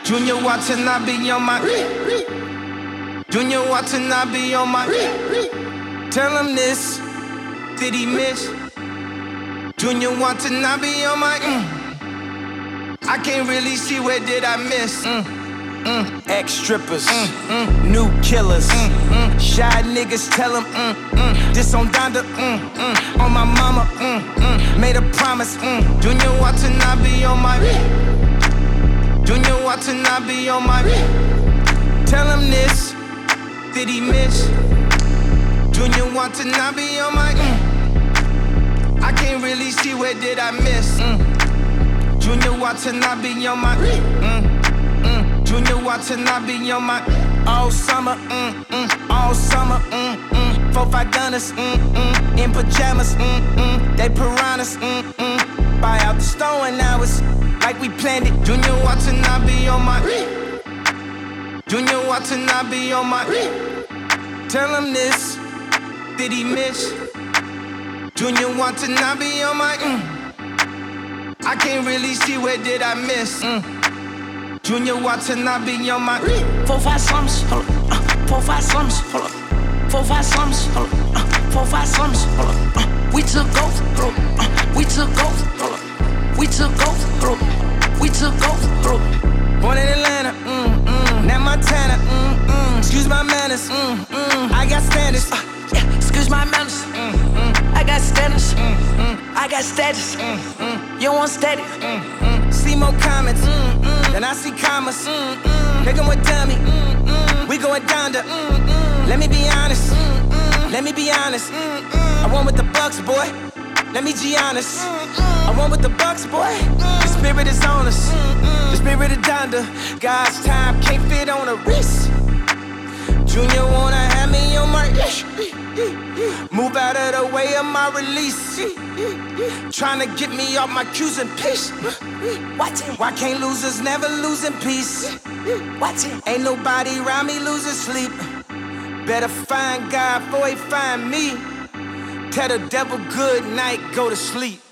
Junior Watanabe on my Junior Watanabe on my Tell him this, did he miss? Junior Watanabe on my I can't really see where did I miss. Ex-strippers, new killers, shy niggas tell them, this on Donda, on my mama, made a promise, Junior Watanabe on my Junior Watanabe on my Tell him this, did he miss? Junior Watanabe on my I can't really see where did I miss. Junior Watanabe on my Junior Watanabe on my all summer, all summer, 4-5 gunners, in pajamas, they piranhas, buy out the store and now it's like we planned it. Junior Watanabe on my Junior Watanabe on my Tell him this, did he miss? Junior Watanabe on my I can't really see where did I miss. Junior Watanabe on my 4-5 slums, hold up, 4-5 slums, hold up, 4-5 slums, hold up, 4-5 slums, hold up, we took off, hold up, we took off, hold up, we took off, hold up, we took off, hold up. Born in Atlanta, now Montana, excuse my manners, I got standards, yeah, excuse my manners, I got standards, I got status, you want steady, see more comments, then I see commas, nigga with dummy, we going down to, let me be honest, let me be honest, I won with the Bucks, boy, let me be honest, I won with the Bucks, boy, the spirit is on us, the spirit of Donda, God's time can't fit on a wrist, Junior wanna have me on my move out of the way of my release, tryna get me off my cues and piss. Why can't losers never lose in peace? Ain't nobody around me losing sleep. Better find God before he find me. Tell the devil good night, go to sleep.